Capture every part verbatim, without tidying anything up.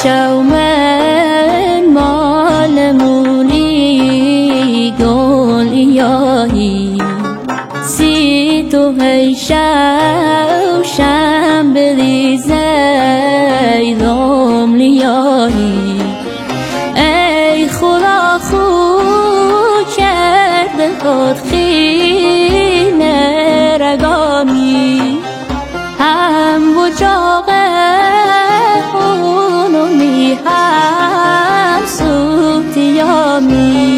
شومن مال مولی گلیایی سی تو هی شو شم بریزی رملیایی ای خدا خود کرده خود خین رگامی هم بجاقه اونمی هم سوتیامی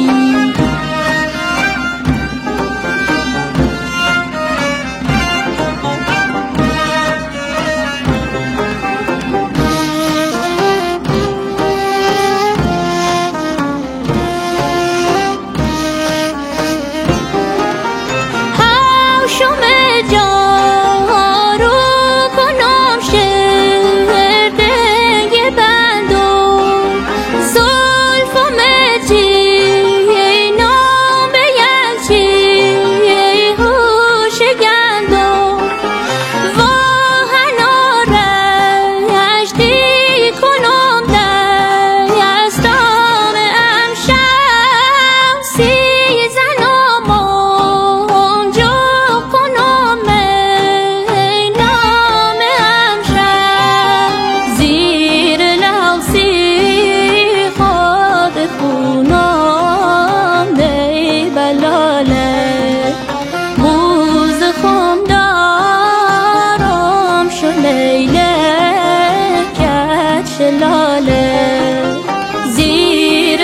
زیر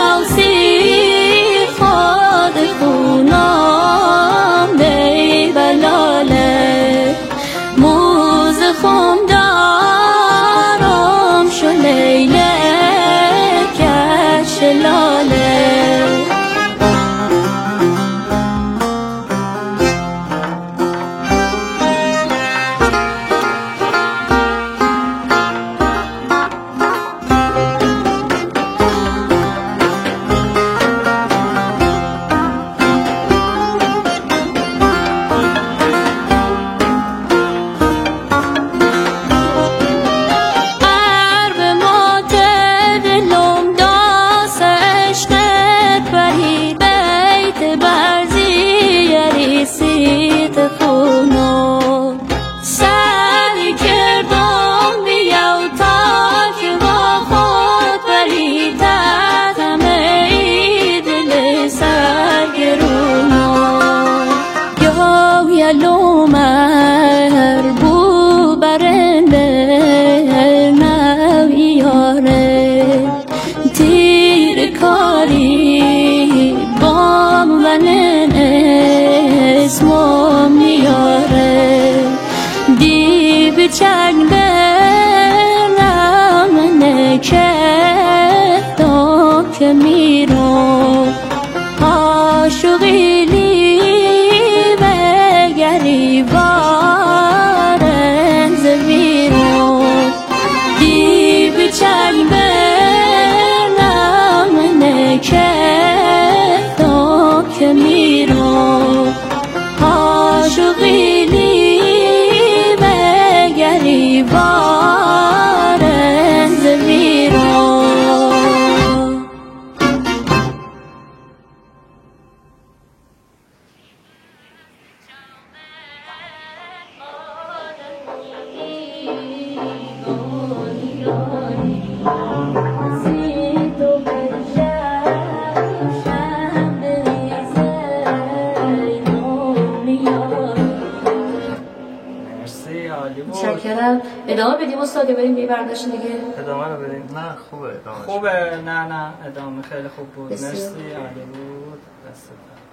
لوسی خود خونام دی بلاله موز خم دارم شو لیله کش لاله لومر بو برنده نویاره تیر کاری بام ونن اسمو میاره دی بچنگ برنم نکفتم که میرو عاشقی وارن زمینو دی بچنگ برنم نکفتم که میرو عاشقی لی بگری وارن زمینو متشکرم. ادامه بدیم استاد یا بریم به برداشت دیگه؟ ادامه رو بدیم. نه خوبه ادامه. خوبه نه نه ادامه خیلی خوب بود. مرسی عالی بود. دست